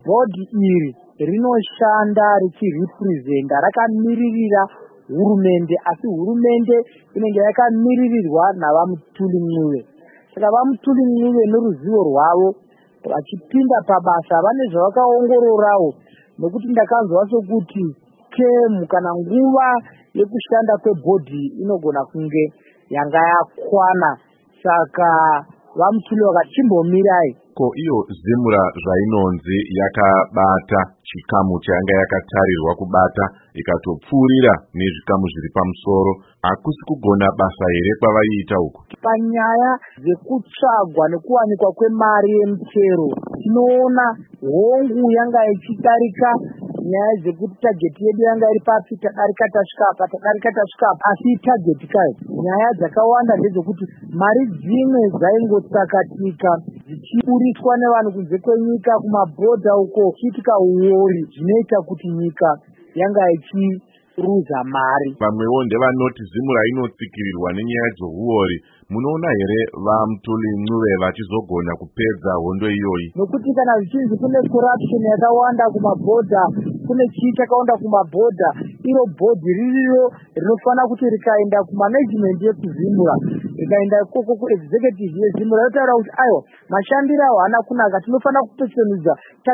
bhodhi iri rinoshanda richiripresenta, rakamiririra hurumende, asi hurumende inenge yakamiririrwa navamutuli mnuve. Saka vamutuli mnuve noruzivo rwavo vachipinda pabasa vane zvavakaongororawo, nokuti ndakanzwa sokuti temu kana nguva yekushanda kwebhodhi inogona kunge yanga yakwana. Saka vamutuli vakati chimbomirai. Ko iyo Zimura zvainonzi yakabata chikamu changa yakatarirwa kubata ikatopfuurira nezvikamu zviri pamusoro, hakusi kugona basa here kwavaiita uku? Panyaya dzekutsvagwa nekuwanikwa kwemari yemuchero, tinoona hongu yanga ichidarika nyaya dzekuti tageti yedu yanga iri papi, tadarika tasvika apa, asi tageti kayo. Nyaya dzakawanda ndedzekuti mari dzimwe dzaingotsakatika dzichiburiswa nevanhu kunze kwenyika kumabhodha uko, chiitika uori, zvinoita kuti nyika yanga ichiruza mari. Vamwewo ndevanoti Zimura inotsikirirwa nenyaya dzohuori. Munoona here vamutuli mnuve vachizogona kupedza hondo iyoyi? Nokuti kana zvichinzi kune corruption yakawanda kumabhodha, kune chii chakawanda kumabhodha, iro bhodhi ririyo rinofanira kuti rikaenda kumanagement yekuzimura, rikaenda ikoko kuexecutive yezimura, yotaura kuti aiwa mashandiro awo haana kunaka, tinofanira kupetsenudza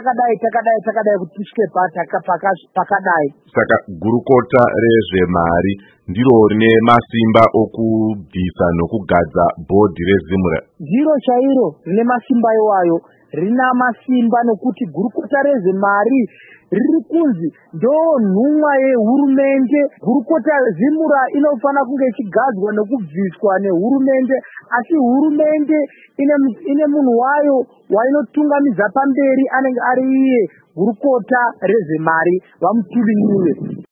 takadai kuti tisvike pakadai. Saka gurukota rezvemari ndiro rine masimba okubvisa nokugadza bhodhi rezimura? Ndiro chairo rine masimba iwayo, rina masimba nokuti gurukota rezvemari riri kunzi ndonhumwa yehurumende. Gurukota Zimura inofanira kunge ichigadzwa nekubviswa nehurumende, asi hurumende ine munhu wayo wainotungamidza pamberi, anenge ari iye gurukota rezvemari vamutuli mnuve.